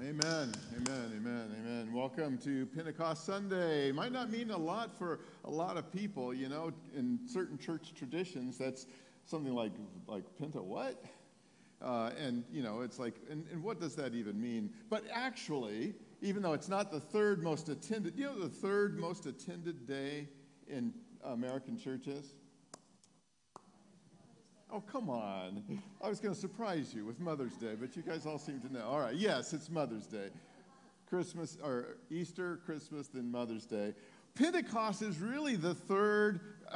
Amen, amen, amen, amen. Welcome to Pentecost Sunday. Might not mean a lot for a lot of people, you know. In certain church traditions, that's something like Penta what? And, you know, it's like, and what does that even mean? But actually, even though it's not the third most attended, you know the third most attended day in American churches? Oh, come on. I was going to surprise you with Mother's Day, but you guys all seem to know. All right, yes, it's Mother's Day. Christmas, or Easter, Christmas, then Mother's Day. Pentecost is really the third,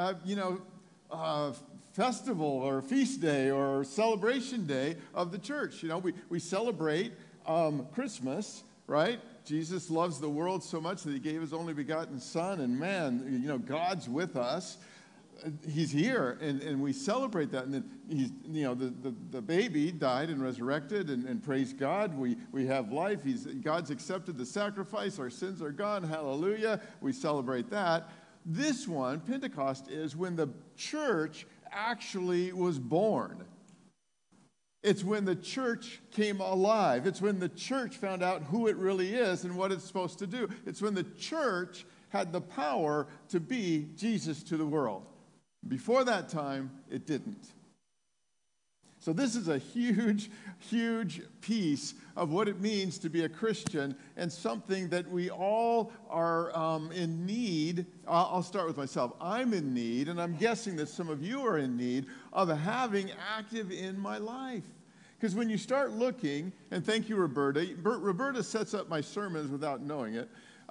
festival or feast day or celebration day of the church. You know, we celebrate Christmas, right? Jesus loves the world so much that he gave his only begotten Son, and man, you know, God's with us. He's here, and we celebrate that. And then he's, you know, the baby died and resurrected, and praise God, we have life. God's accepted the sacrifice. Our sins are gone. Hallelujah. We celebrate that. This one, Pentecost, is when the church actually was born. It's when the church came alive. It's when the church found out who it really is and what it's supposed to do. It's when the church had the power to be Jesus to the world. Before that time, it didn't. So this is a huge, huge piece of what it means to be a Christian, and something that we all are in need. I'll start with myself. I'm in need, and I'm guessing that some of you are in need of having active in my life. Because when you start looking, and thank you, Roberta. Roberta sets up my sermons without knowing it.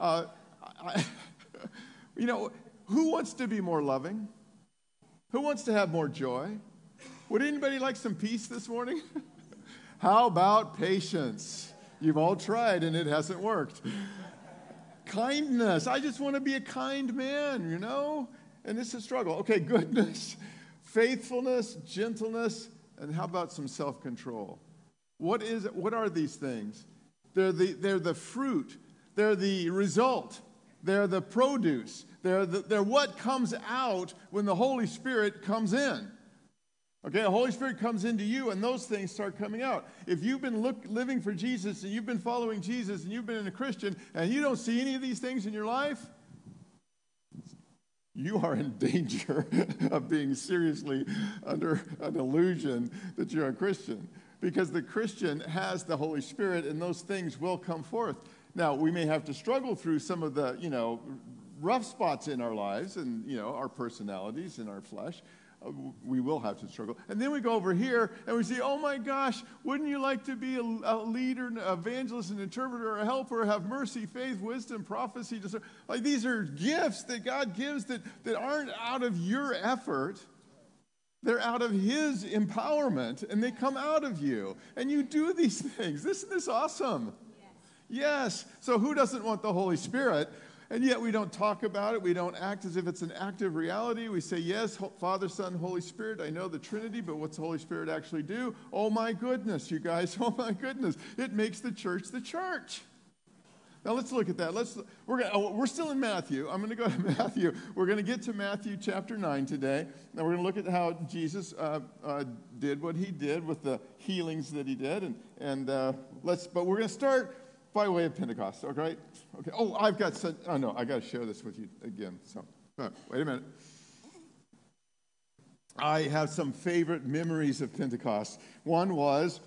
You know, who wants to be more loving? Who wants to have more joy? Would anybody like some peace this morning? How about patience? You've all tried and it hasn't worked. Kindness. I just want to be a kind man, you know? And it's a struggle. Okay, goodness, faithfulness, gentleness, and how about some self-control? What are these things? They're the fruit. They're the result. They're the produce. They're what comes out when the Holy Spirit comes in. Okay, the Holy Spirit comes into you, and those things start coming out. If you've been living for Jesus, and you've been following Jesus, and you've been a Christian, and you don't see any of these things in your life, you are in danger of being seriously under an illusion that you're a Christian. Because the Christian has the Holy Spirit, and those things will come forth. Now, we may have to struggle through some of the, you know, rough spots in our lives and, you know, our personalities and our flesh. We will have to struggle. And then we go over here and we say, oh my gosh, wouldn't you like to be a leader, an evangelist, an interpreter, a helper, have mercy, faith, wisdom, prophecy? Like, these are gifts that God gives that aren't out of your effort. They're out of his empowerment, and they come out of you. And you do these things. Isn't this awesome? Yes. So who doesn't want the Holy Spirit? And yet we don't talk about it. We don't act as if it's an active reality. We say, yes, Father, Son, Holy Spirit. I know the Trinity, but what's the Holy Spirit actually do? Oh, my goodness, you guys. Oh, my goodness. It makes the church the church. Now, let's look at that. We're still in Matthew. I'm going to go to Matthew. We're going to get to Matthew chapter 9 today. Now, we're going to look at how Jesus did what he did with the healings that he did. But we're going to start by way of Pentecost, okay? Okay. Oh, I got to share this with you again. So, wait a minute. I have some favorite memories of Pentecost. One was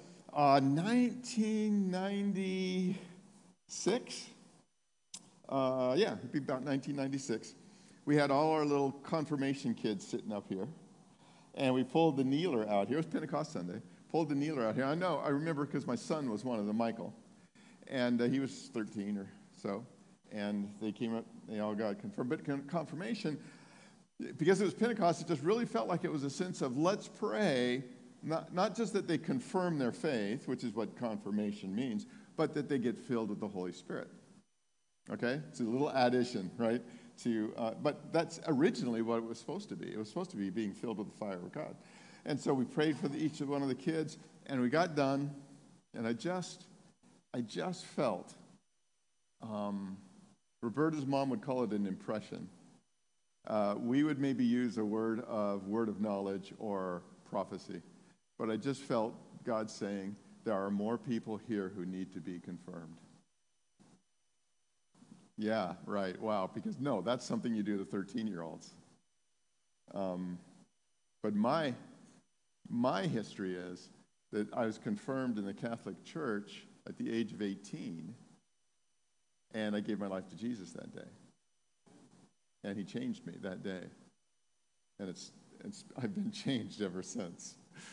1996. It'd be about 1996. We had all our little confirmation kids sitting up here, and we pulled the kneeler out here. It was Pentecost Sunday. Pulled the kneeler out here. I remember because my son was one of them, Michael. And he was 13 or so, and they came up, they all got confirmed. But confirmation, because it was Pentecost, it just really felt like it was a sense of let's pray, not just that they confirm their faith, which is what confirmation means, but that they get filled with the Holy Spirit. Okay? It's a little addition, right? But that's originally what it was supposed to be. It was supposed to be being filled with the fire of God. And so we prayed for each one of the kids, and we got done, and I just felt, Roberta's mom would call it an impression. We would maybe use a word of knowledge or prophecy. But I just felt God saying, there are more people here who need to be confirmed. Yeah, right. Wow. Because no, that's something you do to 13-year-olds. But my history is that I was confirmed in the Catholic Church at the age of 18, and I gave my life to Jesus that day. And he changed me that day. And I've been changed ever since.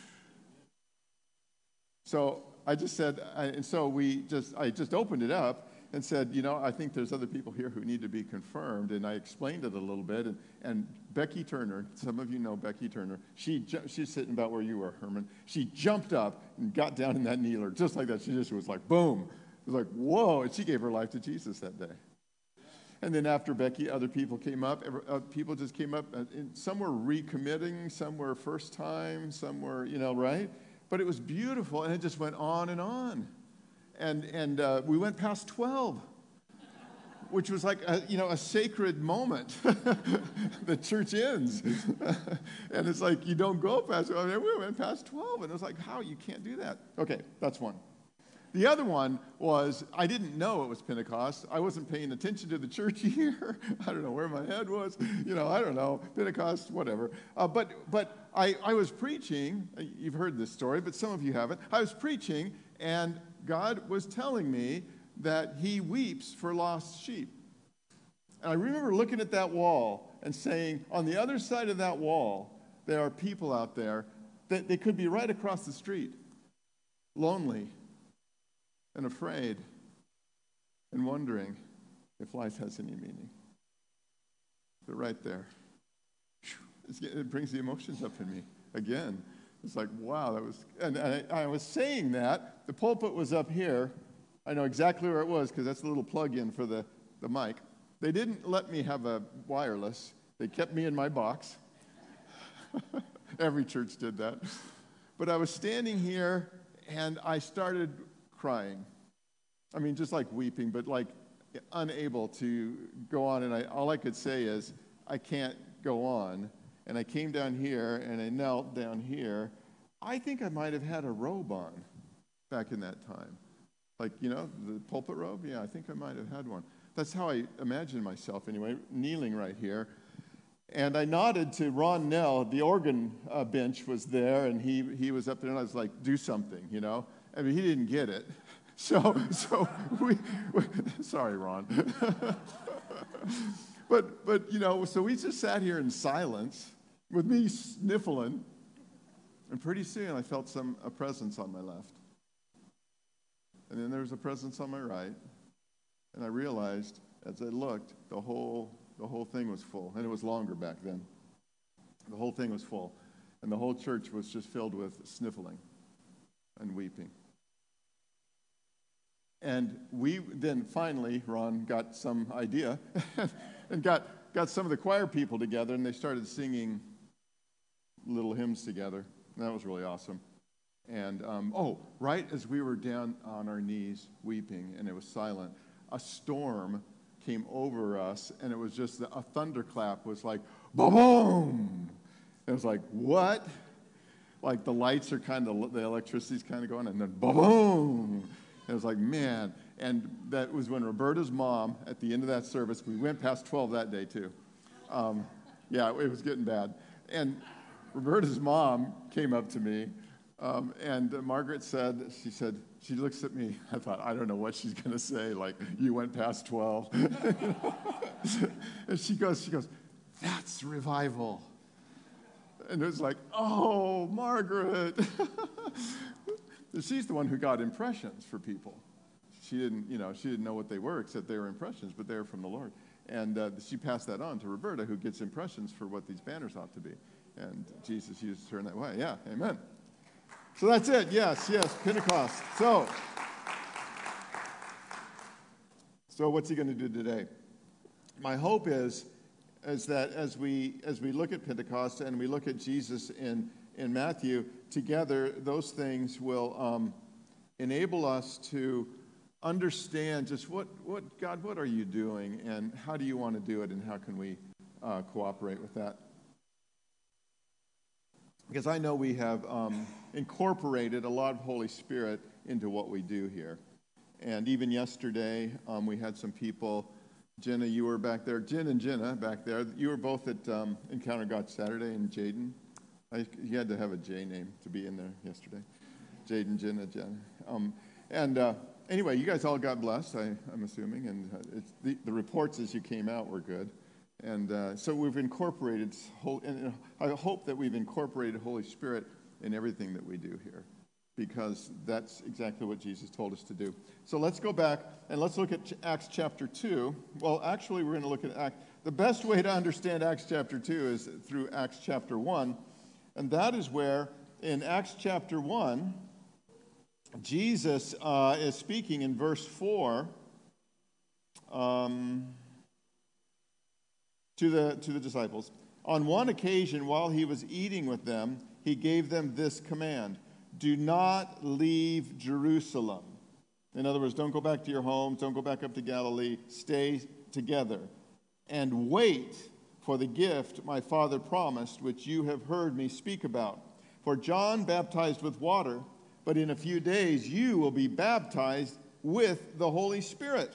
So I just said, I just opened it up and said, I think there's other people here who need to be confirmed. And I explained it a little bit. And Becky Turner, some of you know Becky Turner, she's sitting about where you were, Herman. She jumped up and got down in that kneeler just like that. She just was like, boom. It was like, whoa. And she gave her life to Jesus that day. And then after Becky, other people came up. People just came up. Some were recommitting. Some were first time. Some were, right? But it was beautiful. And it just went on and on. And we went past 12, which was like a sacred moment. The church ends. And it's like you don't go past 12. We went past 12. And it was like, how? You can't do that. Okay, that's one. The other one was, I didn't know it was Pentecost. I wasn't paying attention to the church year. I don't know where my head was. I don't know. Pentecost, whatever. But I was preaching. You've heard this story, but some of you haven't. I was preaching, and God was telling me that he weeps for lost sheep. And I remember looking at that wall and saying, on the other side of that wall, there are people out there that they could be right across the street, lonely and afraid and wondering if life has any meaning. They're right there. It brings the emotions up in me again. It's like, wow, that was, and I was saying that. The pulpit was up here. I know exactly where it was because that's a little plug-in for the mic. They didn't let me have a wireless. They kept me in my box. Every church did that. But I was standing here, and I started crying. I mean, just like weeping, but like unable to go on. And all I could say is, I can't go on. And I came down here, and I knelt down here. I think I might have had a robe on back in that time. Like, the pulpit robe? Yeah, I think I might have had one. That's how I imagine myself anyway, kneeling right here. And I nodded to Ron Nell. The organ bench was there, and he was up there, and I was like, do something, I mean, he didn't get it. So we sorry, Ron. But so we just sat here in silence with me sniffling, and pretty soon I felt a presence on my left. And then there was a presence on my right, and I realized as I looked, the whole thing was full, and it was longer back then. The whole thing was full, and the whole church was just filled with sniffling and weeping. And we then finally, Ron got some idea and got some of the choir people together, and they started singing little hymns together. And that was really awesome. And, right as we were down on our knees weeping, and it was silent, a storm came over us, and it was just a thunderclap was like, boom! It was like, what? Like the lights are the electricity's kind of going, and then boom! It was like, man. And that was when Roberta's mom, at the end of that service, we went past 12 that day too. Yeah, it was getting bad. And Roberta's mom came up to me, and Margaret said, she looks at me. I thought, I don't know what she's going to say, like, you went past 12. And she goes, that's revival. And it was like, oh, Margaret. She's the one who got impressions for people. She didn't know what they were, except they were impressions, but they were from the Lord. And she passed that on to Roberta, who gets impressions for what these banners ought to be. And Jesus used her in that way. Yeah, amen. So that's it. Yes, Pentecost. So what's he going to do today? My hope is that as we look at Pentecost and we look at Jesus in Matthew, together those things will enable us to understand just what God, what are you doing, and how do you want to do it, and how can we cooperate with that? Because I know we have incorporated a lot of Holy Spirit into what we do here. And even yesterday, we had some people. Jenna, you were back there. Jen and Jenna back there. You were both at Encounter God Saturday, and Jaden. You had to have a J name to be in there yesterday. Jaden, Jenna, Jen. Anyway, you guys all got blessed, I'm assuming, and the reports as you came out were good. And so we've incorporated, and I hope that we've incorporated Holy Spirit in everything that we do here, because that's exactly what Jesus told us to do. So let's go back and let's look at Acts chapter 2. Well, actually, we're going to look at Acts. The best way to understand Acts chapter 2 is through Acts chapter 1. And that is where, in Acts chapter 1, Jesus is speaking in verse 4 to the disciples. On one occasion, while he was eating with them, he gave them this command: do not leave Jerusalem. In other words, don't go back to your homes, don't go back up to Galilee, stay together and wait for the gift my Father promised, which you have heard me speak about. For John baptized with water, but in a few days you will be baptized with the Holy Spirit.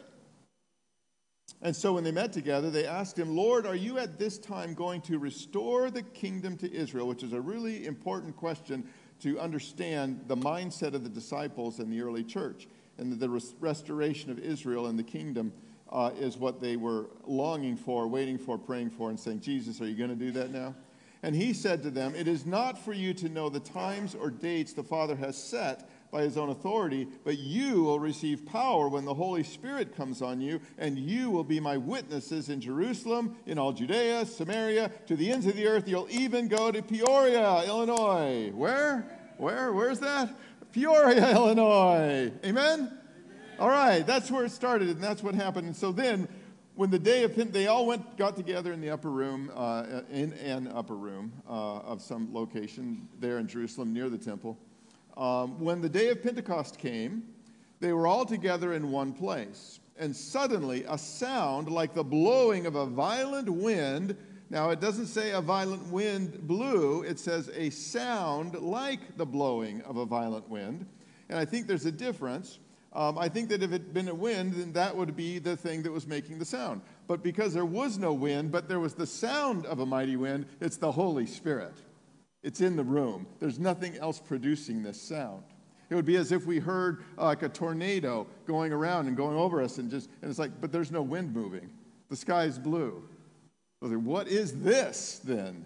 And so when they met together, they asked him, Lord, are you at this time going to restore the kingdom to Israel? Which is a really important question to understand the mindset of the disciples in the early church. And the restoration of Israel and the kingdom is what they were longing for, waiting for, praying for, and saying, Jesus, are you going to do that now? And he said to them, it is not for you to know the times or dates the Father has set by his own authority, but you will receive power when the Holy Spirit comes on you, and you will be my witnesses in Jerusalem, in all Judea, Samaria, to the ends of the earth. You'll even go to Peoria, Illinois. Where's that? Peoria, Illinois. Amen? All right, that's where it started, and that's what happened. And so then, when the day of Pentecost, they all got together in the upper room, in an upper room of some location there in Jerusalem near the temple. When the day of Pentecost came, they were all together in one place. And suddenly a sound like the blowing of a violent wind. Now it doesn't say a violent wind blew. It says a sound like the blowing of a violent wind. And I think there's a difference. I think that if it had been a wind, then that would be the thing that was making the sound. But because there was no wind, but there was the sound of a mighty wind, it's the Holy Spirit. It's in the room. There's nothing else producing this sound. It would be as if we heard like a tornado going around and going over us, and it's like, but there's no wind moving. The sky's blue. I was like, what is this then?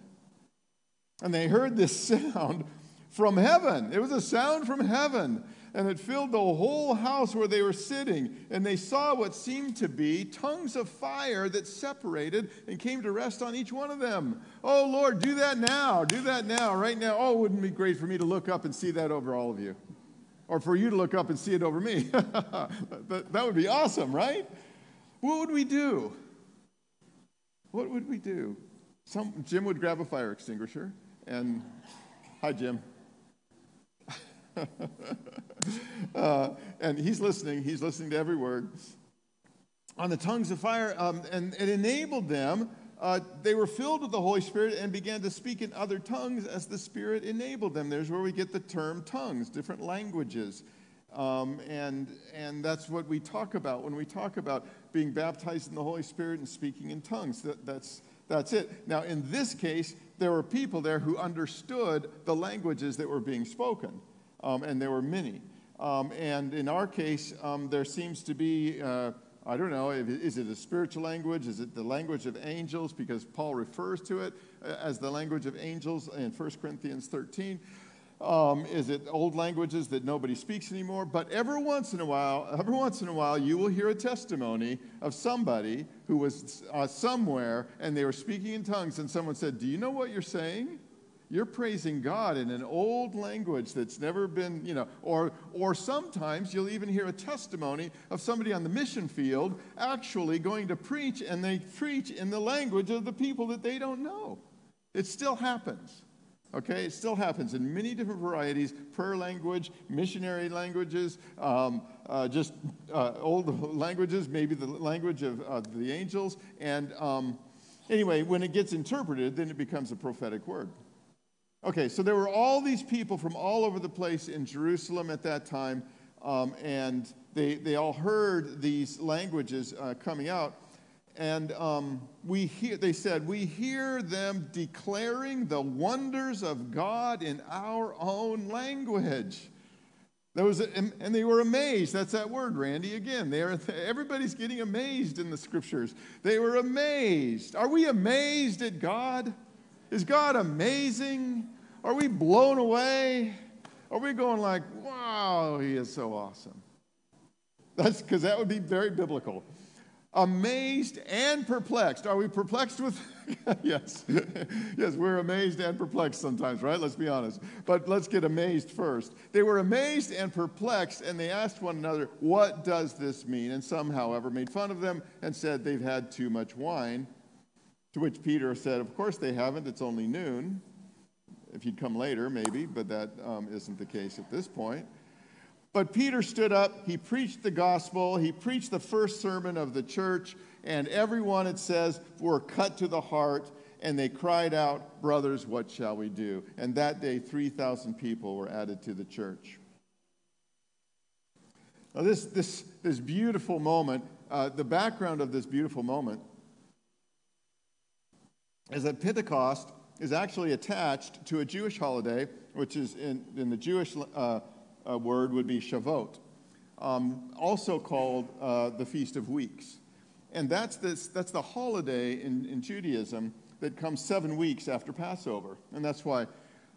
And they heard this sound from heaven. It was a sound from heaven. And it filled the whole house where they were sitting. And they saw what seemed to be tongues of fire that separated and came to rest on each one of them. Oh, Lord, do that now. Do that now, right now. Oh, wouldn't it be great for me to look up and see that over all of you? Or for you to look up and see it over me. That would be awesome, right? What would we do? What would we do? Jim would grab a fire extinguisher and, hi, Jim. And he's listening to every word. On the tongues of fire, and it enabled them. They were filled with the Holy Spirit and began to speak in other tongues as the Spirit enabled them. There's where we get the term tongues, different languages. And that's what we talk about when we talk about being baptized in the Holy Spirit and speaking in tongues. That's it. Now, in this case, there were people there who understood the languages that were being spoken. And there were many. And in our case, there seems to be, I don't know, is it a spiritual language? Is it the language of angels? Because Paul refers to it as the language of angels in 1 Corinthians 13. Is it old languages that nobody speaks anymore? But every once in a while, you will hear a testimony of somebody who was somewhere and they were speaking in tongues, and someone said, do you know what you're saying? You're praising God in an old language that's never been, or sometimes you'll even hear a testimony of somebody on the mission field actually going to preach, and they preach in the language of the people that they don't know. It still happens, okay? It still happens in many different varieties: prayer language, missionary languages, just old languages, maybe the language of the angels. And anyway, when it gets interpreted, then it becomes a prophetic word. Okay, so there were all these people from all over the place in Jerusalem at that time, and they all heard these languages coming out. And they said, we hear them declaring the wonders of God in our own language. And they were amazed. That's that word, Randy, again. Everybody's getting amazed in the scriptures. They were amazed. Are we amazed at God? Is God amazing? Are we blown away? Are we going like, wow, he is so awesome? That's because that would be very biblical. Amazed and perplexed. Are we perplexed with? Yes. Yes, we're amazed and perplexed sometimes, right? Let's be honest. But let's get amazed first. They were amazed and perplexed, and they asked one another, what does this mean? And some, however, made fun of them and said they've had too much wine. To which Peter said, of course they haven't. It's only noon. If you'd come later, maybe, but that isn't the case at this point. But Peter stood up, he preached the gospel, he preached the first sermon of the church, and everyone, it says, were cut to the heart, and they cried out, brothers, what shall we do? And that day, 3,000 people were added to the church. Now this beautiful moment, the background of this beautiful moment is that Pentecost is actually attached to a Jewish holiday, which is in the Jewish word would be Shavuot, also called the Feast of Weeks. And that's the holiday in Judaism that comes 7 weeks after Passover. And that's why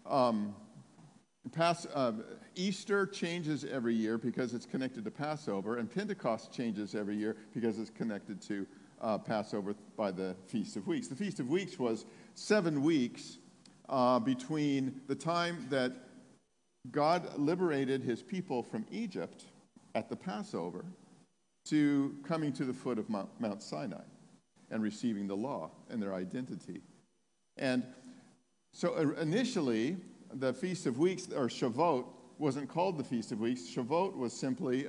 Easter changes every year because it's connected to Passover, and Pentecost changes every year because it's connected to Passover by the Feast of Weeks. The Feast of Weeks was 7 weeks between the time that God liberated his people from Egypt at the Passover to coming to the foot of Mount Sinai and receiving the law and their identity. And so initially, the Feast of Weeks, or Shavuot, wasn't called the Feast of Weeks. Shavuot was simply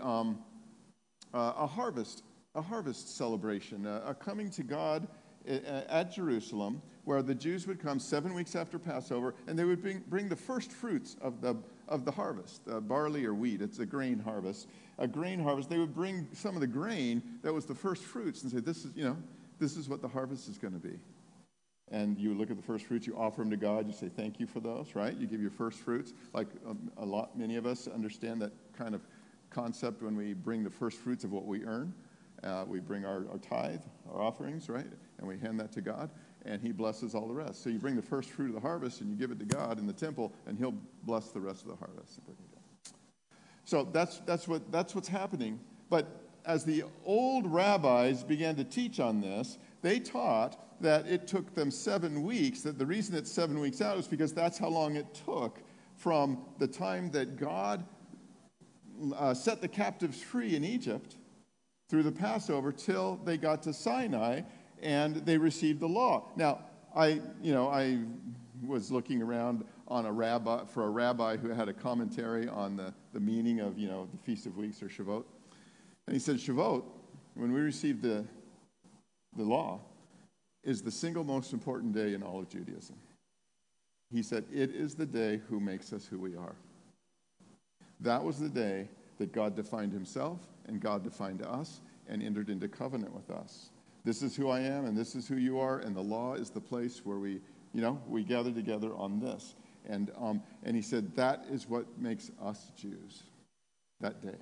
a harvest celebration, a coming to God at Jerusalem, where the Jews would come 7 weeks after Passover, and they would bring the first fruits of the harvest, barley or wheat. It's a grain harvest. A grain harvest. They would bring some of the grain that was the first fruits and say, "This is what the harvest is going to be." And you look at the first fruits, you offer them to God. You say, "Thank you for those." Right? You give your first fruits. Like many of us understand that kind of concept when we bring the first fruits of what we earn. We bring our tithe, our offerings, right? And we hand that to God, and he blesses all the rest. So you bring the first fruit of the harvest, and you give it to God in the temple, and he'll bless the rest of the harvest. So that's what's happening. But as the old rabbis began to teach on this, they taught that it took them 7 weeks, that the reason it's 7 weeks out is because that's how long it took from the time that God set the captives free in Egypt through the Passover till they got to Sinai and they received the law. Now, I was looking around on a rabbi who had a commentary on the meaning of the Feast of Weeks or Shavuot, and he said Shavuot, when we received the law, is the single most important day in all of Judaism. He said it is the day who makes us who we are. That was the day that God defined himself and God defined us and entered into covenant with us. This is who I am and this is who you are, and the law is the place where we gather together on this. And he said that is what makes us Jews, that day.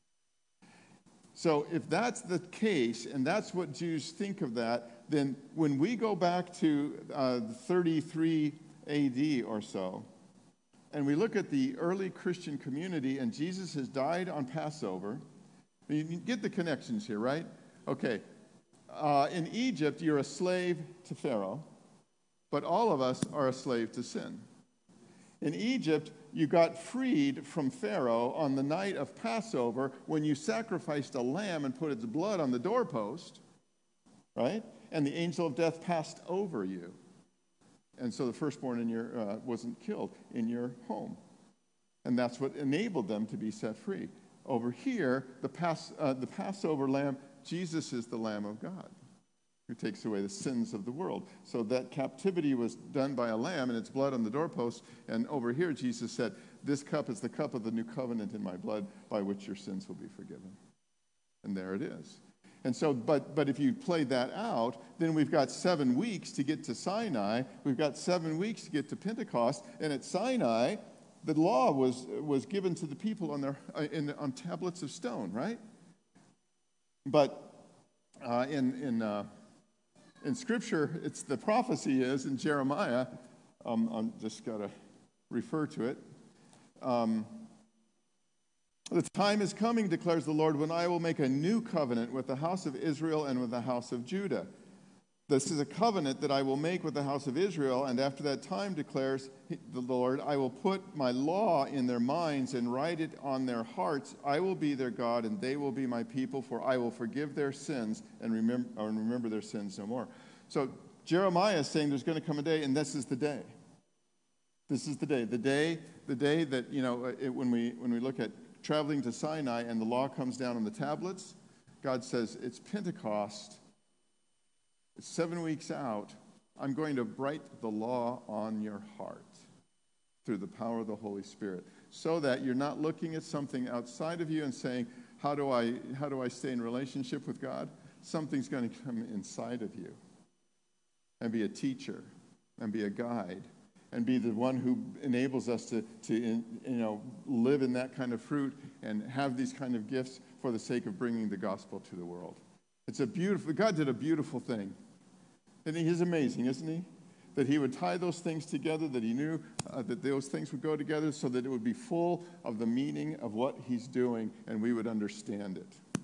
So if that's the case, and that's what Jews think of that, then when we go back to 33 AD or so, and we look at the early Christian community, and Jesus has died on Passover. You get the connections here, right? Okay. In Egypt, you're a slave to Pharaoh, but all of us are a slave to sin. In Egypt, you got freed from Pharaoh on the night of Passover when you sacrificed a lamb and put its blood on the doorpost, right? And the angel of death passed over you. And so the firstborn in your wasn't killed in your home. And that's what enabled them to be set free. Over here, the Passover lamb, Jesus is the Lamb of God who takes away the sins of the world. So that captivity was done by a lamb and its blood on the doorpost. And over here, Jesus said, this cup is the cup of the new covenant in my blood by which your sins will be forgiven. And there it is. And so, but if you play that out, then we've got 7 weeks to get to Sinai. We've got 7 weeks to get to Pentecost. And at Sinai, the law was given to the people on tablets of stone, right? But in Scripture, it's the prophecy is in Jeremiah. I'm just got to refer to it. The time is coming, declares the Lord, when I will make a new covenant with the house of Israel and with the house of Judah. This is a covenant that I will make with the house of Israel, and after that time, declares the Lord, I will put my law in their minds and write it on their hearts. I will be their God, and they will be my people, for I will forgive their sins and remember their sins no more. So Jeremiah is saying there's going to come a day, and this is the day. This is the day. The day that, when we look at traveling to Sinai and the law comes down on the tablets, God says, it's Pentecost. It's 7 weeks out. I'm going to write the law on your heart through the power of the Holy Spirit, so that you're not looking at something outside of you and saying, how do I stay in relationship with God? Something's going to come inside of you and be a teacher and be a guide and be the one who enables us to live in that kind of fruit and have these kind of gifts for the sake of bringing the gospel to the world. God did a beautiful thing. And he's amazing, isn't he? That he would tie those things together, that he knew that those things would go together so that it would be full of the meaning of what he's doing and we would understand it.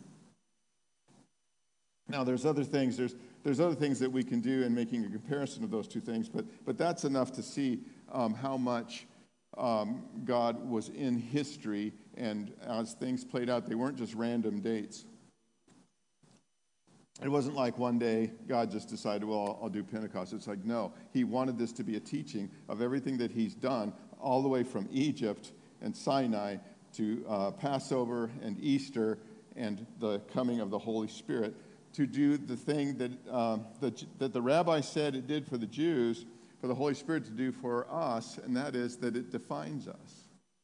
Now, there's other things. There's other things that we can do in making a comparison of those two things, but that's enough to see how much God was in history, and as things played out, they weren't just random dates. It wasn't like one day God just decided, well, I'll do Pentecost. It's like, no, he wanted this to be a teaching of everything that he's done all the way from Egypt and Sinai to Passover and Easter and the coming of the Holy Spirit, to do the thing that the rabbi said it did for the Jews, for the Holy Spirit to do for us, and that is that it defines us.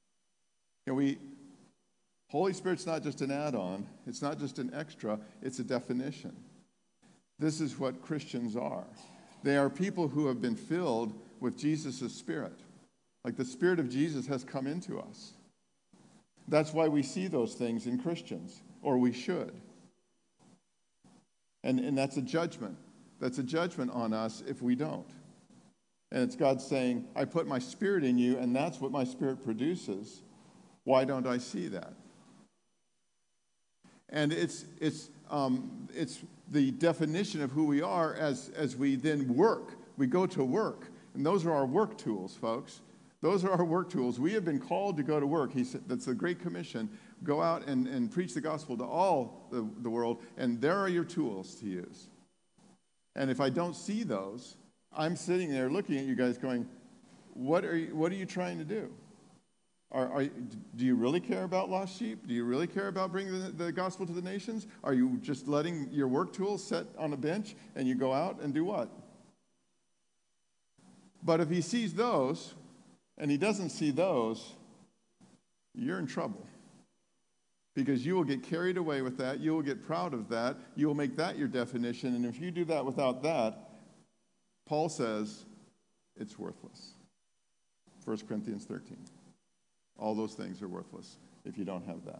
Holy Spirit's not just an add-on. It's not just an extra. It's a definition. This is what Christians are. They are people who have been filled with Jesus' Spirit. Like the Spirit of Jesus has come into us. That's why we see those things in Christians, or we should. And that's a judgment. That's a judgment on us if we don't. And it's God saying, I put my Spirit in you, and that's what my Spirit produces. Why don't I see that? And it's the definition of who we are as we then work. We go to work, and those are our work tools, folks. Those are our work tools. We have been called to go to work. He said, that's the Great Commission. Go out and preach the gospel to all the world, and there are your tools to use. And if I don't see those, I'm sitting there looking at you guys going, what are you trying to do? Do you really care about lost sheep? Do you really care about bringing the gospel to the nations? Are you just letting your work tools sit on a bench and you go out and do what? But if he sees those and he doesn't see those, you're in trouble. Because you will get carried away with that. You will get proud of that. You will make that your definition. And if you do that without that, Paul says it's worthless. 1 Corinthians 13. All those things are worthless if you don't have that.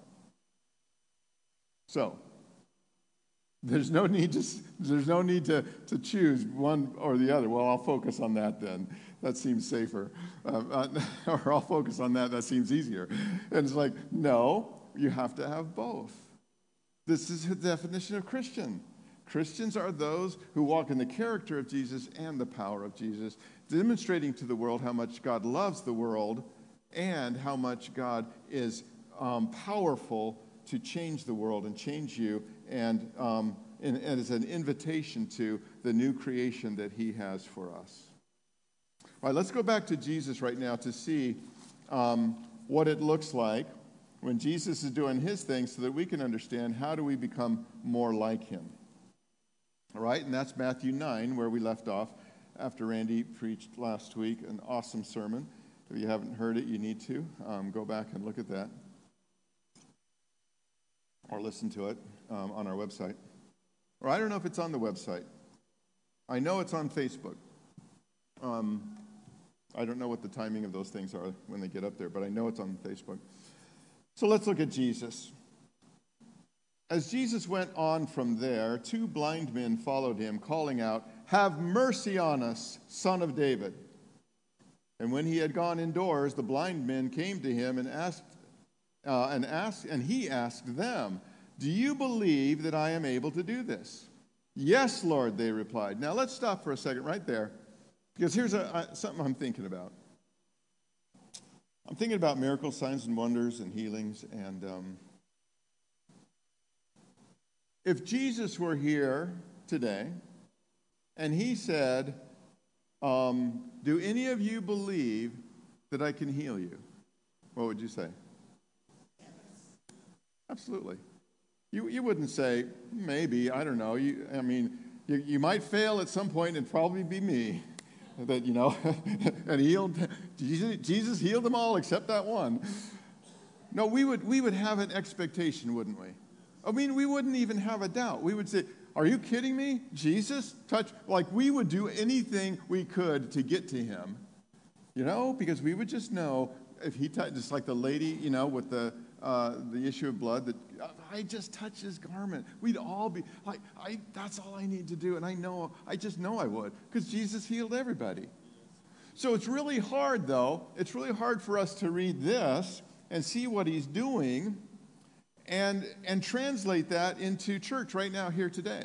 So, there's no need to choose one or the other. Well, I'll focus on that then. That seems safer. Or I'll focus on that. That seems easier. And it's like, no, you have to have both. This is the definition of Christian. Christians are those who walk in the character of Jesus and the power of Jesus, demonstrating to the world how much God loves the world and how much God is powerful to change the world and change you, and as an invitation to the new creation that he has for us. All right, let's go back to Jesus right now to see what it looks like when Jesus is doing his thing so that we can understand how do we become more like him. All right, and that's Matthew 9, where we left off after Randy preached last week, an awesome sermon. If you haven't heard it, you need to. Go back and look at that. Or listen to it on our website. Or I don't know if it's on the website. I know it's on Facebook. I don't know what the timing of those things are when they get up there, but I know it's on Facebook. So let's look at Jesus. As Jesus went on from there, 2 blind men followed him, calling out, "Have mercy on us, Son of David." And when he had gone indoors, the blind men came to him and he asked them, "Do you believe that I am able to do this?" "Yes, Lord," they replied. Now let's stop for a second right there, because here's something I'm thinking about. I'm thinking about miracles, signs, and wonders, and healings. And if Jesus were here today and he said, "Do any of you believe that I can heal you?" what would you say? Absolutely. You wouldn't say, maybe, I don't know. You might fail at some point and probably be me. That, and Jesus healed them all except that one. No, we would have an expectation, wouldn't we? We wouldn't even have a doubt. We would say, "Are you kidding me? Jesus touch," like we would do anything we could to get to him, because we would just know if he touched, just like the lady, with the issue of blood, that I just touch his garment. We'd all be like, that's all I need to do. And I just know I would, because Jesus healed everybody. So it's really hard, though. It's really hard for us to read this and see what he's doing and translate that into church right now, here today.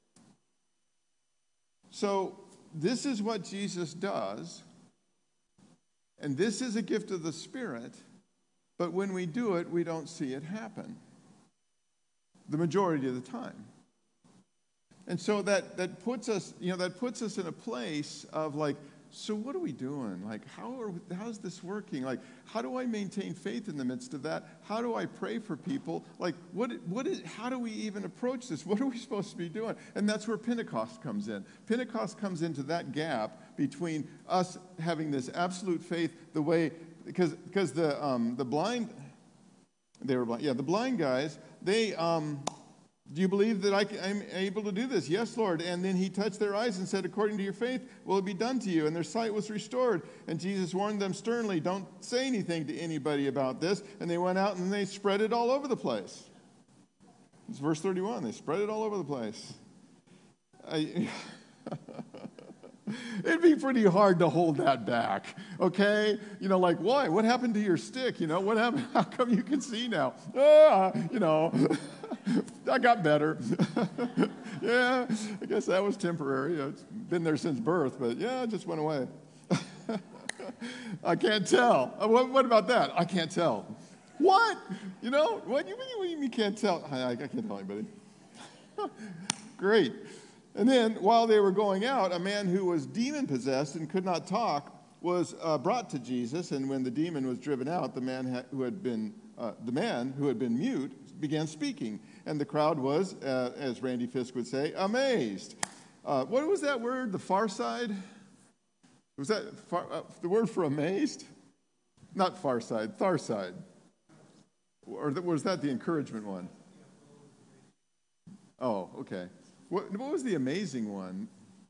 So this is what Jesus does, and this is a gift of the Spirit, but when we do it, we don't see it happen the majority of the time. And so that puts us in a place of like, so what are we doing? Like, how's this working? Like, how do I maintain faith in the midst of that? How do I pray for people? Like, how do we even approach this? What are we supposed to be doing? And that's where Pentecost comes in. Pentecost comes into that gap between us having this absolute faith, because the blind, they were blind. Yeah, the blind guys, they, "Do you believe that I'm able to do this?" "Yes, Lord." And then he touched their eyes and said, "According to your faith will it be done to you." And their sight was restored. And Jesus warned them sternly, "Don't say anything to anybody about this." And they went out and they spread it all over the place. It's verse 31. They spread it all over the place. It'd be pretty hard to hold that back, okay? Like, why? What happened to your stick? What happened? How come you can see now? I got better. Yeah, I guess that was temporary. It's been there since birth, but yeah, it just went away. I can't tell. What about that? I can't tell. What? What do you mean you can't tell? I can't tell anybody. Great. And then, while they were going out, a man who was demon-possessed and could not talk was brought to Jesus. And when the demon was driven out, the man who had been mute began speaking. And the crowd was, as Randy Fisk would say, amazed. What was that word? The far side? Was that the word for amazed? Not far side, far side. Or was that the encouragement one? Oh, okay. What was the amazing one?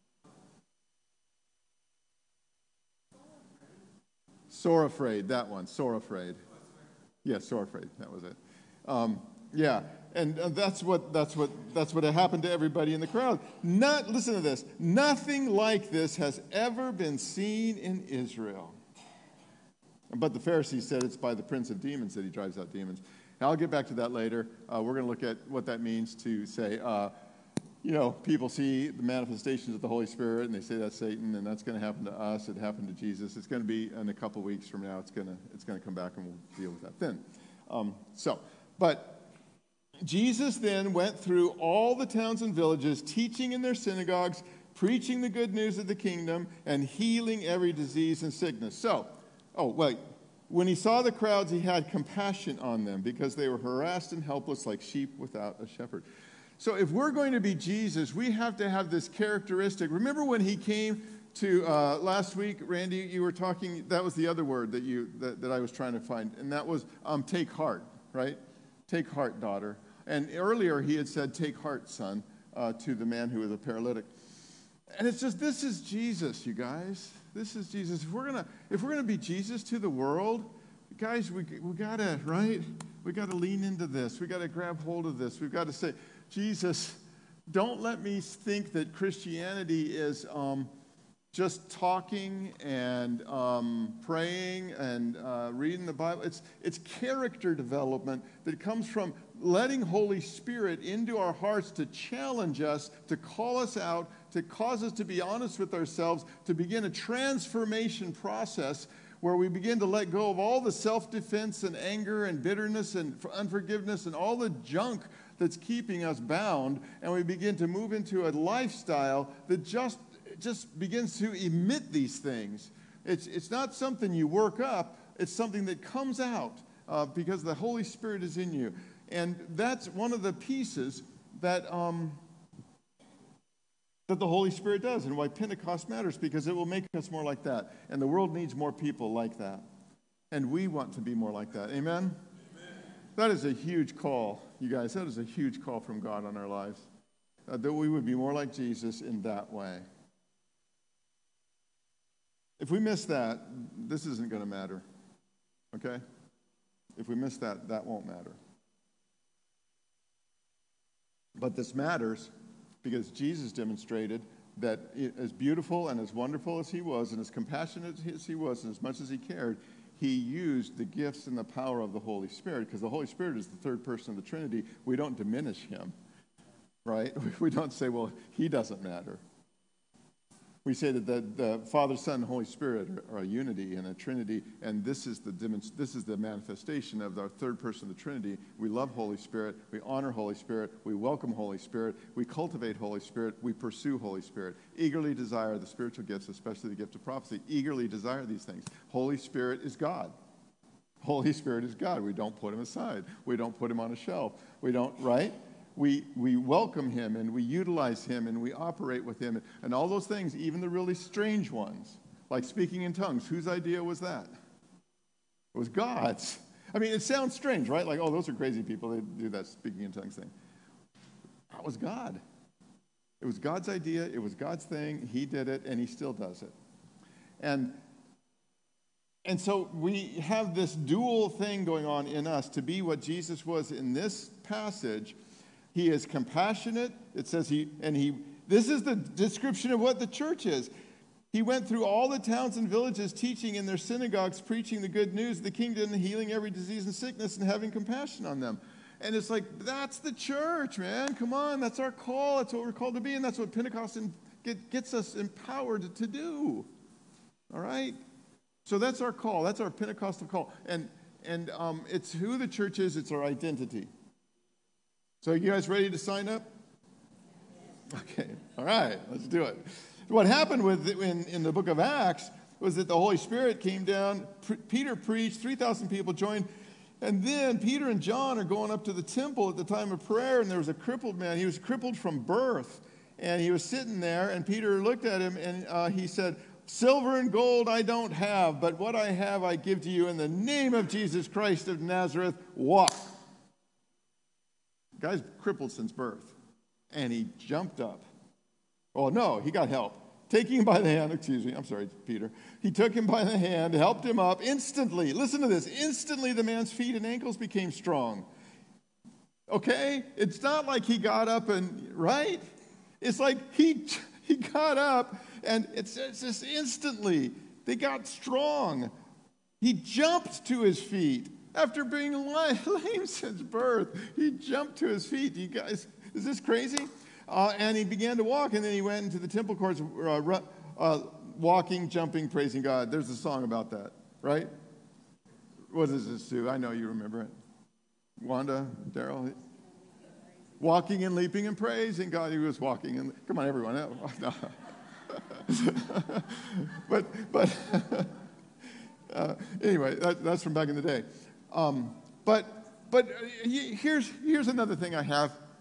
Sore afraid, that one, sore afraid. Yeah, sore afraid, that was it. Yeah, and that's what had happened to everybody in the crowd. Listen to this. Nothing like this has ever been seen in Israel. But the Pharisees said it's by the prince of demons that he drives out demons. Now, I'll get back to that later. We're going to look at what that means to say, people see the manifestations of the Holy Spirit and they say that's Satan, and that's going to happen to us. It happened to Jesus. It's going to be in a couple weeks from now. It's going to come back and we'll deal with that then. But Jesus then went through all the towns and villages, teaching in their synagogues, preaching the good news of the kingdom, and healing every disease and sickness. When he saw the crowds, he had compassion on them because they were harassed and helpless like sheep without a shepherd. So if we're going to be Jesus, we have to have this characteristic. Remember when he came to last week, Randy, you were talking, that was the other word that I was trying to find, and that was take heart, right? Take heart, daughter. And earlier he had said, take heart, son, to the man who was a paralytic. And it's just, this is Jesus, you guys. This is Jesus. If we're gonna be Jesus to the world, guys, we gotta, right? We gotta lean into this. We gotta grab hold of this. We've got to say, Jesus, don't let me think that Christianity is just talking and praying and reading the Bible. It's character development that comes from letting Holy Spirit into our hearts to challenge us, to call us out, to cause us to be honest with ourselves, to begin a transformation process where we begin to let go of all the self-defense and anger and bitterness and unforgiveness and all the junk that's keeping us bound, and we begin to move into a lifestyle that just begins to emit these things. It's not something you work up, it's something that comes out because the Holy Spirit is in you. And that's one of the pieces that the Holy Spirit does, and why Pentecost matters, because it will make us more like that. And the world needs more people like that. And we want to be more like that. Amen? Amen. That is a huge call, you guys. That is a huge call from God on our lives. That we would be more like Jesus in that way. If we miss that, this isn't going to matter. Okay? If we miss that, that won't matter. But this matters because Jesus demonstrated that as beautiful and as wonderful as he was, and as compassionate as he was, and as much as he cared, he used the gifts and the power of the Holy Spirit, because the Holy Spirit is the third person of the Trinity. We don't diminish him, right? We don't say, well, he doesn't matter. We say that the Father, Son, and Holy Spirit are a unity and a Trinity, and this is the manifestation of our third person of the Trinity. We love Holy Spirit, we honor Holy Spirit, we welcome Holy Spirit, we cultivate Holy Spirit, we pursue Holy Spirit. Eagerly desire the spiritual gifts, especially the gift of prophecy. Eagerly desire these things. Holy Spirit is God. Holy Spirit is God. We don't put him aside. We don't put him on a shelf. We don't, right? We welcome him, and we utilize him, and we operate with him, and all those things, even the really strange ones, like speaking in tongues. Whose idea was that? It was God's. I mean, it sounds strange, right? Like, oh, those are crazy people. They do that speaking in tongues thing. That was God. It was God's idea. It was God's thing. He did it, and he still does it. And so we have this dual thing going on in us to be what Jesus was in this passage. He is compassionate. It says this is the description of what the church is. He went through all the towns and villages, teaching in their synagogues, preaching the good news of the kingdom, and healing every disease and sickness, and having compassion on them. And it's like, that's the church, man. Come on, that's our call. That's what we're called to be, and that's what Pentecost gets us empowered to do. All right? So that's our call. That's our Pentecostal call. And it's who the church is. It's our identity. So you guys ready to sign up? Okay, all right, let's do it. What happened in the book of Acts was that the Holy Spirit came down, Peter preached, 3,000 people joined, and then Peter and John are going up to the temple at the time of prayer, and there was a crippled man. He was crippled from birth, and he was sitting there, and Peter looked at him, and he said, "Silver and gold I don't have, but what I have I give to you. In the name of Jesus Christ of Nazareth, walk." The guy's crippled since birth, and he jumped up. Oh, no, he got help. Taking him by the hand, Peter. He took him by the hand, helped him up. Instantly, listen to this, instantly the man's feet and ankles became strong. Okay? It's not like he got up and, right? It's like he got up, and it's just instantly, they got strong. He jumped to his feet. After being lame since birth, he jumped to his feet. You guys, is this crazy? And he began to walk, and then he went into the temple courts, walking, jumping, praising God. There's a song about that, right? What does this do? I know you remember it. Wanda, Daryl? Walking and leaping and praising God. He was walking. And come on, everyone. No. but anyway, that's from back in the day. But here's another thing I have.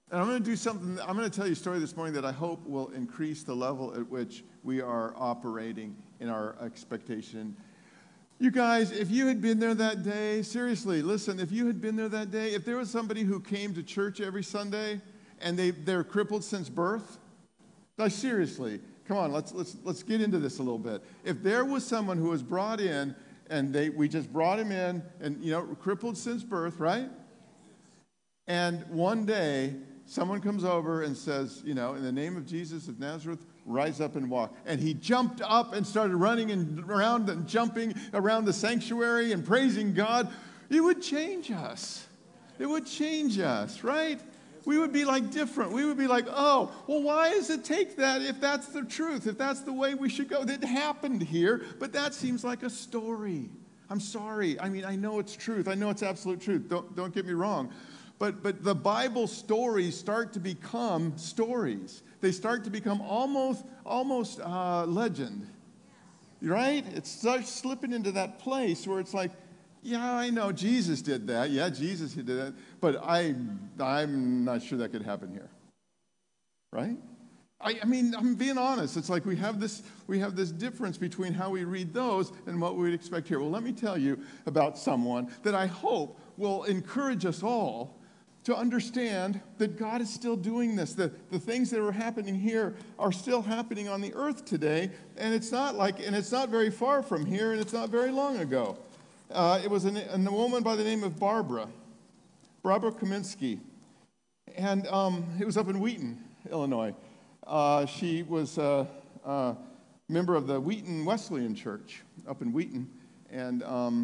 And I'm going to do something, I'm going to tell you a story this morning that I hope will increase the level at which we are operating in our expectation. You guys, if you had been there that day, seriously, listen, if you had been there that day, if there was somebody who came to church every Sunday and they're crippled since birth, like seriously, come on, let's get into this a little bit. If there was someone who was brought in and we just brought him in and, crippled since birth, right? And one day, someone comes over and says, in the name of Jesus of Nazareth, rise up and walk. And he jumped up and started running around and jumping around the sanctuary and praising God. It would change us. It would change us, right? We would be like different. We would be like, oh, well, why does it take that if that's the truth, if that's the way we should go? It happened here, but that seems like a story. I'm sorry. I mean, I know it's truth. I know it's absolute truth. Don't get me wrong. But the Bible stories start to become stories. They start to become almost legend, right? It starts slipping into that place where it's like, yeah, I know Jesus did that. Yeah, Jesus did that. But I'm not sure that could happen here, right? I mean, I'm being honest. It's like we have this difference between how we read those and what we would expect here. Well, let me tell you about someone that I hope will encourage us all to understand that God is still doing this. The things that are happening here are still happening on the earth today, and it's not very far from here, and it's not very long ago. It was a woman by the name of Barbara Kaminsky, and it was up in Wheaton, Illinois. She was a member of the Wheaton Wesleyan Church up in Wheaton, and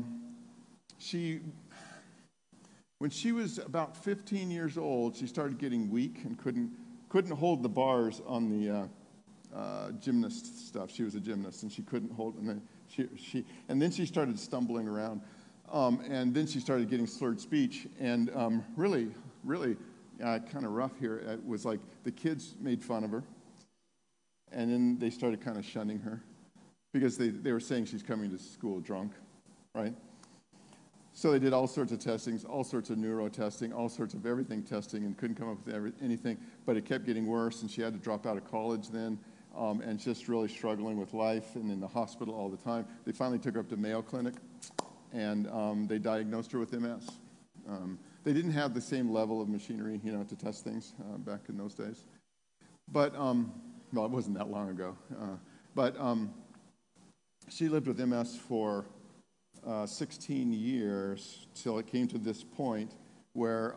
when she was about 15 years old, she started getting weak and couldn't hold the bars on the gymnast stuff. She was a gymnast, and she couldn't hold. And then she started stumbling around, and then she started getting slurred speech, and really kind of rough here. It was like the kids made fun of her, and then they started kind of shunning her because they were saying she's coming to school drunk, right? So they did all sorts of testings, all sorts of neuro testing, all sorts of everything testing, and couldn't come up with anything. But it kept getting worse, and she had to drop out of college then, and just really struggling with life and in the hospital all the time. They finally took her up to Mayo Clinic, and they diagnosed her with MS. They didn't have the same level of machinery, to test things back in those days. But, well, it wasn't that long ago. But she lived with MS for 16 years till it came to this point where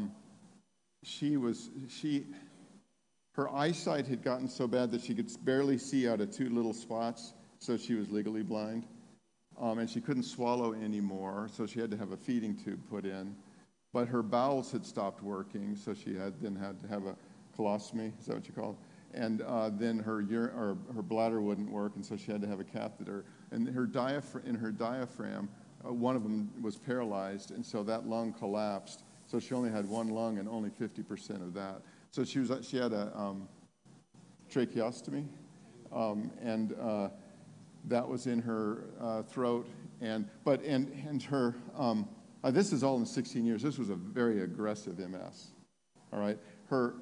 her eyesight had gotten so bad that she could barely see out of two little spots, so she was legally blind. And she couldn't swallow anymore, so she had to have a feeding tube put in. But her bowels had stopped working, so she had to have a colostomy, is that what you call it? And then her bladder wouldn't work, and so she had to have a catheter. And in her diaphragm, one of them was paralyzed, and so that lung collapsed. So she only had one lung and only 50% of that. So she had a tracheostomy, and that was in her throat. And her this is all in 16 years. This was a very aggressive MS. All right, her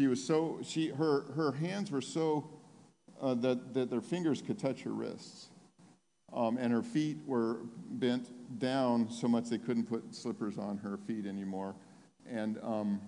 hands were so that their fingers could touch her wrists, and her feet were bent down so much they couldn't put slippers on her feet anymore, and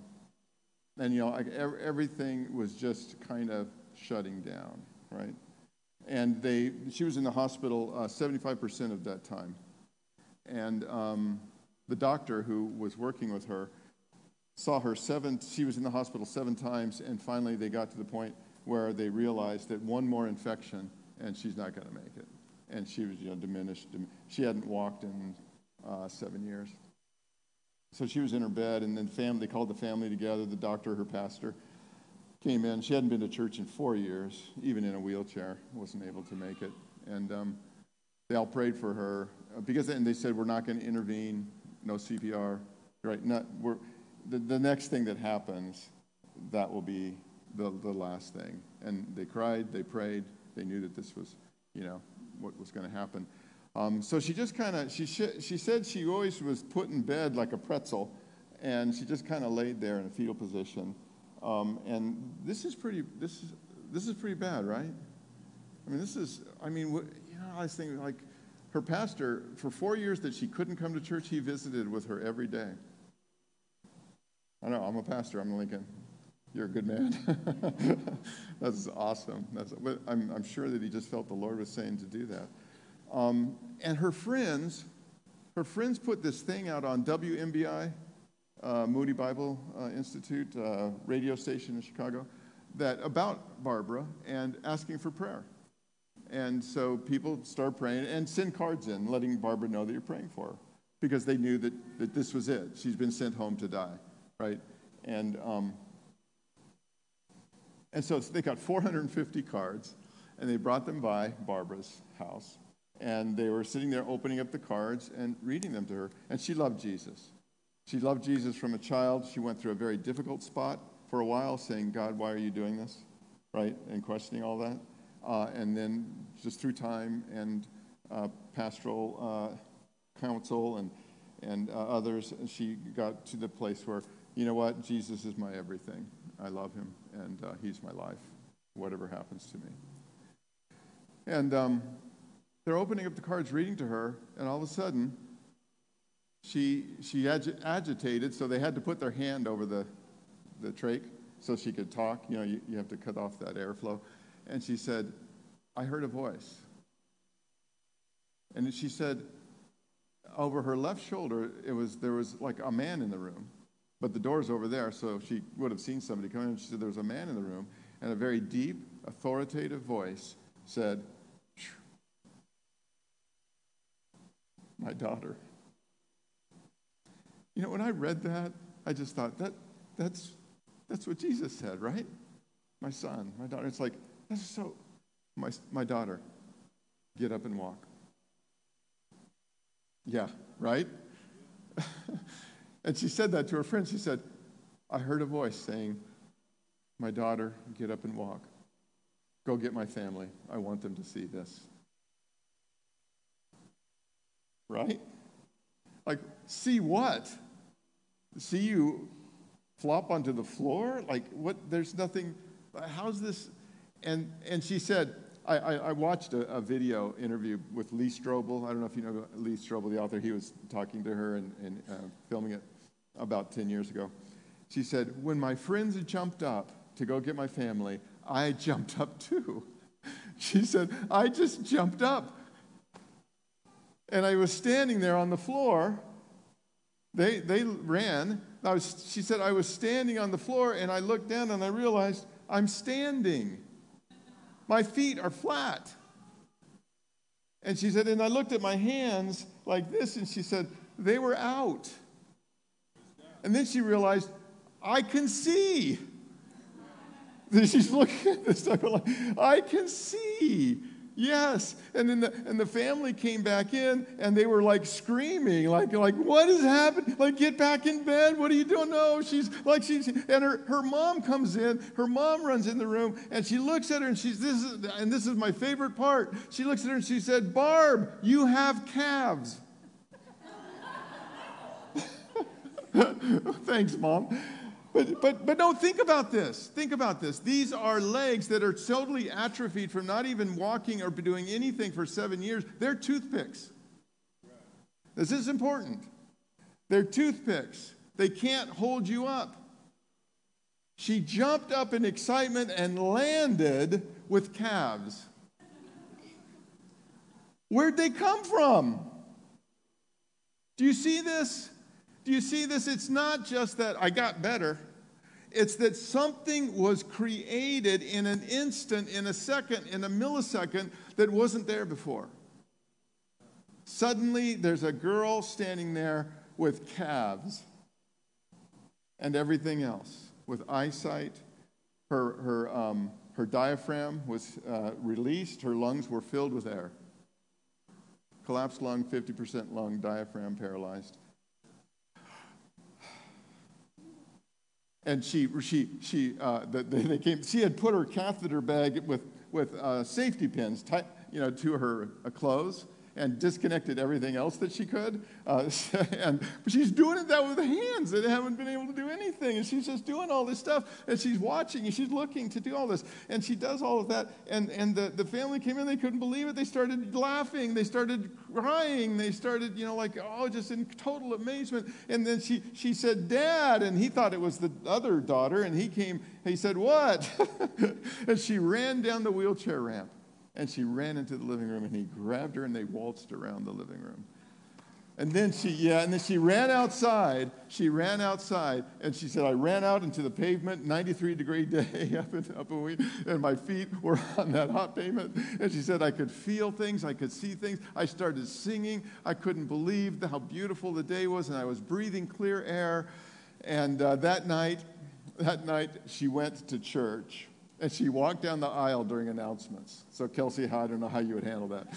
everything was just kind of shutting down, right? And she was in the hospital 75% of that time, and the doctor who was working with her saw her she was in the hospital 7 times, and finally they got to the point where they realized that one more infection and she's not going to make it. And she was diminished. She hadn't walked in 7 years. So she was in her bed, and then they called the family together. The doctor, her pastor, came in. She hadn't been to church in 4 years, even in a wheelchair, wasn't able to make it. And they all prayed for her and they said, we're not going to intervene, no CPR, right? The next thing that happens, that will be the last thing. And they cried, they prayed, they knew that this was, what was going to happen. So she just kind of, she said she always was put in bed like a pretzel, and she just kind of laid there in a fetal position. And this is pretty bad, right? I mean, I was thinking, like, her pastor, for 4 years that she couldn't come to church, he visited with her every day. I know, I'm a pastor, I'm Lincoln. You're a good man. That's awesome. I'm sure that he just felt the Lord was saying to do that. And her friends put this thing out on WMBI, Moody Bible Institute, radio station in Chicago, about Barbara and asking for prayer. And so people start praying and send cards in, letting Barbara know that you're praying for her, because they knew that this was it. She's been sent home to die, right? And so they got 450 cards, and they brought them by Barbara's house. And they were sitting there opening up the cards and reading them to her. And she loved Jesus. She loved Jesus from a child. She went through a very difficult spot for a while, saying, God, why are you doing this? Right? And questioning all that. And then just through time and pastoral counsel and others, she got to the place where, you know what? Jesus is my everything. I love him, and he's my life, whatever happens to me. And they're opening up the cards, reading to her, and all of a sudden, she agitated, so they had to put their hand over the trach so she could talk. You know, you have to cut off that airflow. And she said, I heard a voice. And she said, over her left shoulder, there was like a man in the room. But the door's over there, so she would have seen somebody come in. She said there was a man in the room, and a very deep, authoritative voice said, my daughter. You know, when I read that, I just thought, that's what Jesus said, right? My son, my daughter. It's like, that's so, my daughter, get up and walk. Yeah, right? And she said that to her friend. She said, I heard a voice saying, my daughter, get up and walk. Go get my family. I want them to see this. Right? Like, see what? See you flop onto the floor? Like, what? There's nothing. How's this? And she said, I watched a video interview with Lee Strobel. I don't know if you know Lee Strobel, the author. He was talking to her and filming it about 10 years ago. She said, when my friends jumped up to go get my family, I jumped up too. She said, I just jumped up. And I was standing there on the floor. They ran. She said, I was standing on the floor, and I looked down, and I realized I'm standing. My feet are flat. And she said, and I looked at my hands like this, and she said, they were out. And then she realized, I can see. She's looking at this stuff like, I can see. Yes. And then the family came back in, and they were like screaming, like what is happening? Like, get back in bed. What are you doing? No, and her mom comes in. Her mom runs in the room, and she looks at her, and this is my favorite part. She looks at her and she said, Barb, you have calves. Thanks, Mom. But no, think about this. Think about this. These are legs that are totally atrophied from not even walking or doing anything for 7 years. They're toothpicks. This is important. They're toothpicks. They can't hold you up. She jumped up in excitement and landed with calves. Where'd they come from? Do you see this? Do you see this? It's not just that I got better. It's that something was created in an instant, in a second, in a millisecond that wasn't there before. Suddenly, there's a girl standing there with calves and everything else, with eyesight. Her diaphragm was released. Her lungs were filled with air. Collapsed lung, 50% lung, diaphragm paralyzed. And she had put her catheter bag with safety pins to her clothes, and disconnected everything else that she could. But she's doing that with hands that haven't been able to do anything. And she's just doing all this stuff. And she's watching and she's looking to do all this. And she does all of that. And the family came in. They couldn't believe it. They started laughing. They started crying. They started, just in total amazement. And then she said, "Dad." And he thought it was the other daughter. And he came. He said, "What?" And she ran down the wheelchair ramp. And she ran into the living room, and he grabbed her, and they waltzed around the living room. And then she ran outside. She ran outside, and she said, "I ran out into the pavement, 93-degree day and my feet were on that hot pavement." And she said, "I could feel things. I could see things. I started singing. I couldn't believe how beautiful the day was, and I was breathing clear air." And that night, she went to church. And she walked down the aisle during announcements. So, Kelsey, I don't know how you would handle that.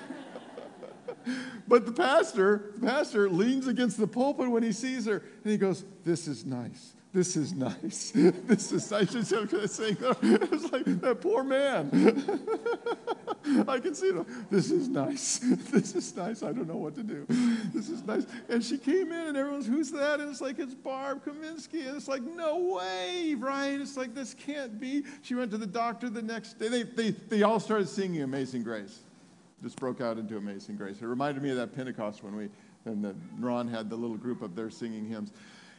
But the pastor leans against the pulpit when he sees her, and he goes, "This is nice. This is nice. This is nice." She's saying, it was like that poor man. I can see it. "This is nice. This is nice. I don't know what to do. This is nice." And she came in, and everyone's, "Who's that?" And it's like, "It's Barb Kaminsky." And it's like, "No way," right? It's like, this can't be. She went to the doctor the next day. They all started singing Amazing Grace. Just broke out into Amazing Grace. It reminded me of that Pentecost when Ron had the little group up there singing hymns.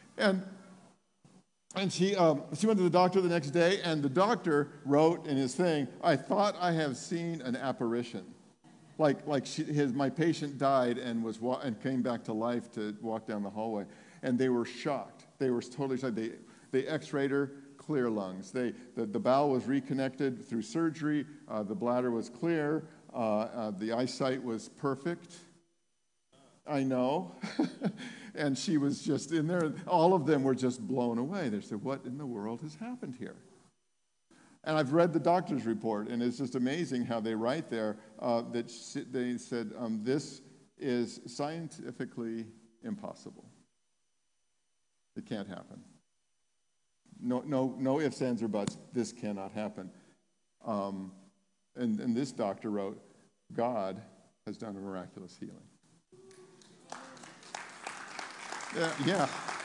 And she went to the doctor the next day, and the doctor wrote in his thing, "I thought I have seen an apparition." My patient died and came back to life to walk down the hallway. And they were shocked. They were totally shocked. They x-rayed her, clear lungs. The bowel was reconnected through surgery. The bladder was clear. The eyesight was perfect. I know. And she was just in there. All of them were just blown away. They said, "What in the world has happened here?" And I've read the doctor's report, and it's just amazing how they write there that they said, "This is scientifically impossible. It can't happen. No ifs, ands, or buts. This cannot happen." And this doctor wrote, "God has done a miraculous healing." Yeah.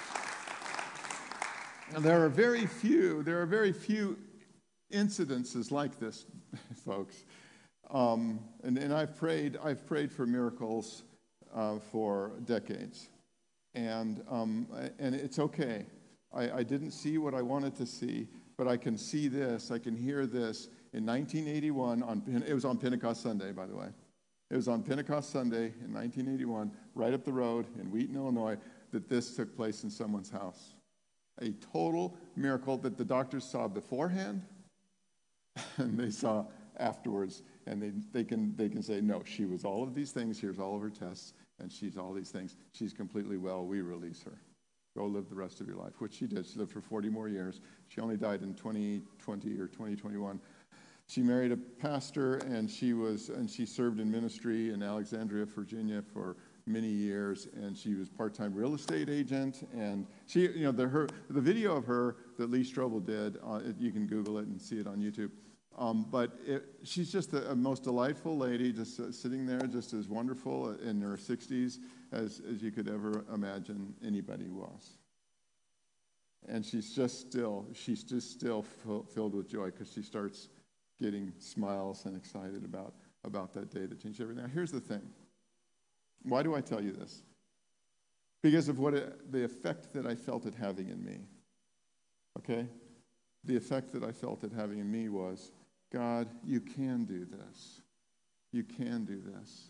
And there are very few incidences like this, folks. And I've prayed for miracles for decades, and it's okay. I didn't see what I wanted to see, but I can see this. I can hear this. In 1981, it was on Pentecost Sunday, by the way. It was on Pentecost Sunday in 1981, right up the road in Wheaton, Illinois, that this took place in someone's house. A total miracle that the doctors saw beforehand and they saw afterwards. And they can say, "No, she was all of these things. Here's all of her tests, and she's all these things. She's completely well. We release her. Go live the rest of your life," which she did. She lived for 40 more years. She only died in 2020 or 2021. She married a pastor, and she served in ministry in Alexandria, Virginia, for many years, and she was part-time real estate agent. And she, the video of her that Lee Strobel did, you can Google it and see it on YouTube. She's just a most delightful lady, just sitting there, just as wonderful in her 60s as you could ever imagine anybody was. And she's just still filled with joy because she starts getting smiles and excited about that day that changed everything. Now, here's the thing. Why do I tell you this? Because of the effect that I felt it having in me. Okay? The effect that I felt it having in me was, "God, you can do this. You can do this."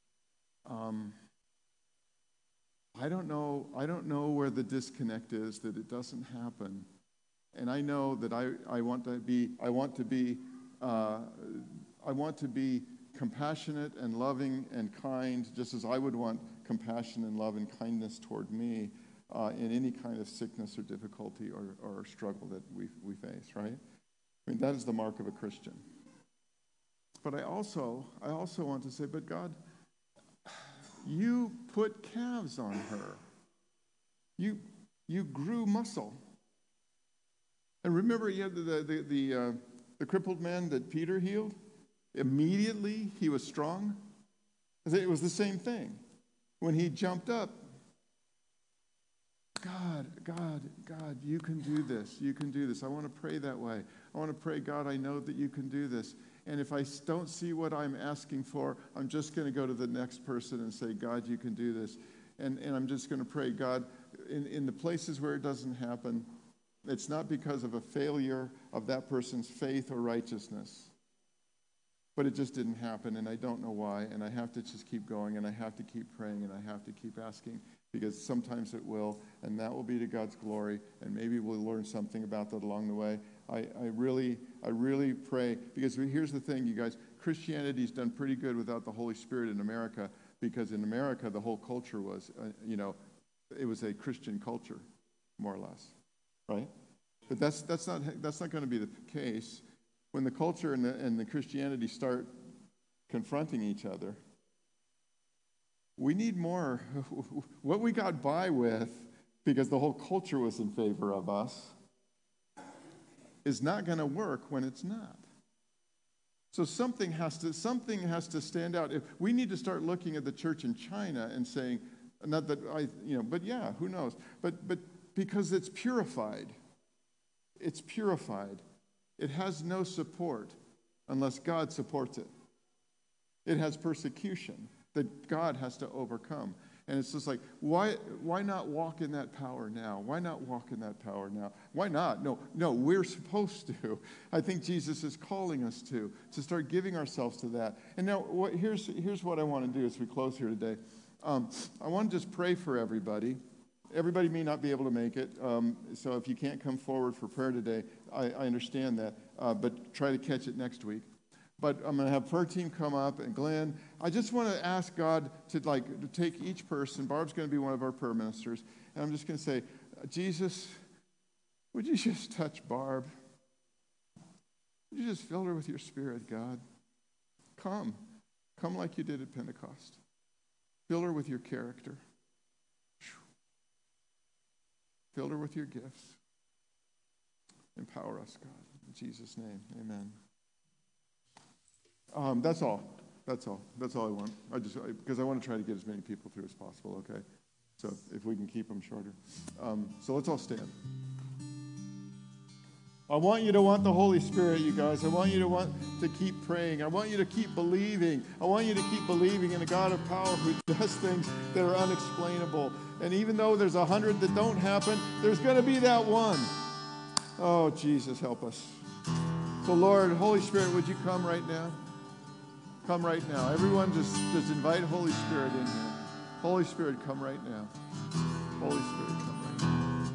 I don't know where the disconnect is, that it doesn't happen. And I know that I want to be compassionate and loving and kind, just as I would want compassion and love and kindness toward me in any kind of sickness or difficulty or struggle that we face, right? I mean, that is the mark of a Christian. But I also want to say, but God, you put calves on her. You grew muscle. And remember, you had the crippled man that Peter healed? Immediately, he was strong. It was the same thing. When he jumped up, God, you can do this. You can do this. I want to pray that way. I want to pray, God, I know that you can do this. And if I don't see what I'm asking for, I'm just going to go to the next person and say, God, you can do this. And I'm just going to pray, God, in the places where it doesn't happen, it's not because of a failure of that person's faith or righteousness. But it just didn't happen, and I don't know why. And I have to just keep going, and I have to keep praying, and I have to keep asking, because sometimes it will, and that will be to God's glory, and maybe we'll learn something about that along the way. I really pray, because here's the thing, you guys, Christianity's done pretty good without the Holy Spirit in America, because in America the whole culture was, it was a Christian culture, more or less, right? But that's not going to be the case. When the culture and the Christianity start confronting each other, we need more. What we got by with, because the whole culture was in favor of us, is not going to work when it's not. So something has to stand out. If we need to start looking at the church in China and saying, not that but yeah, who knows? But because it's purified. It's purified. It has no support unless God supports it. It has persecution that God has to overcome. And it's just like, why not walk in that power now? Why not walk in that power now? Why not? No, we're supposed to. I think Jesus is calling us to start giving ourselves to that. And now, here's what I want to do as we close here today. I want to just pray for everybody. Everybody may not be able to make it, so if you can't come forward for prayer today, I understand that, but try to catch it next week. But I'm going to have prayer team come up, and Glenn, I just want to ask God to take each person. Barb's going to be one of our prayer ministers, and I'm just going to say, Jesus, would you just touch Barb? Would you just fill her with your Spirit, God? Come like you did at Pentecost. Fill her with your character. Fill her with your gifts. Empower us, God. In Jesus' name, amen. That's all. That's all I want. Because I want to try to get as many people through as possible, okay? So if we can keep them shorter. So let's all stand. I want you to want the Holy Spirit, you guys. I want you to want to keep praying. I want you to keep believing. I want you to keep believing in a God of power who does things that are unexplainable. And even though there's 100 that don't happen, there's going to be that one. Oh, Jesus, help us. So, Lord, Holy Spirit, would you come right now? Come right now. Everyone just invite Holy Spirit in here. Holy Spirit, come right now. Holy Spirit, come.